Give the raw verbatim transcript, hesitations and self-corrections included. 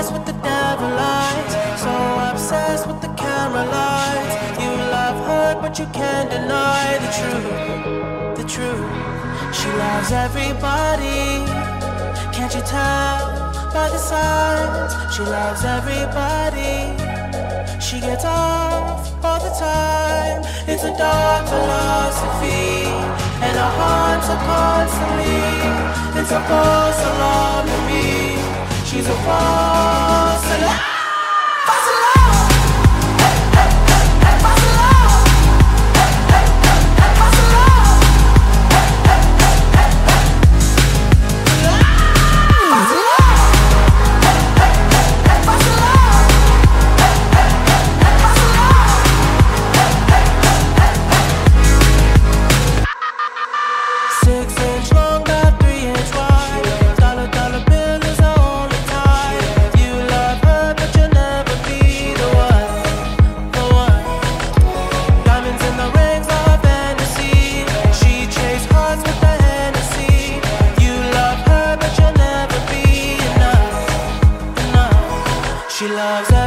obsessed with the devil lights, so obsessed with the camera lights. You love her, but you can't deny the truth, the truth. She loves everybody, can't you tell by the signs? She loves everybody, she gets off all the time. It's a dark philosophy, and our hearts are constantly. It's a false alarm to me. She's a false alarm. False alarm. False alarm. False alarm. False alarm. False alarm. Six inch long, got three inch wide. Dollar, dollar bill is the only tie. You love her, but you'll never be the one, the one. Diamonds in the rings of fantasy. She chased hearts with the Hennessy. You love her, but you'll never be enough, enough. She loves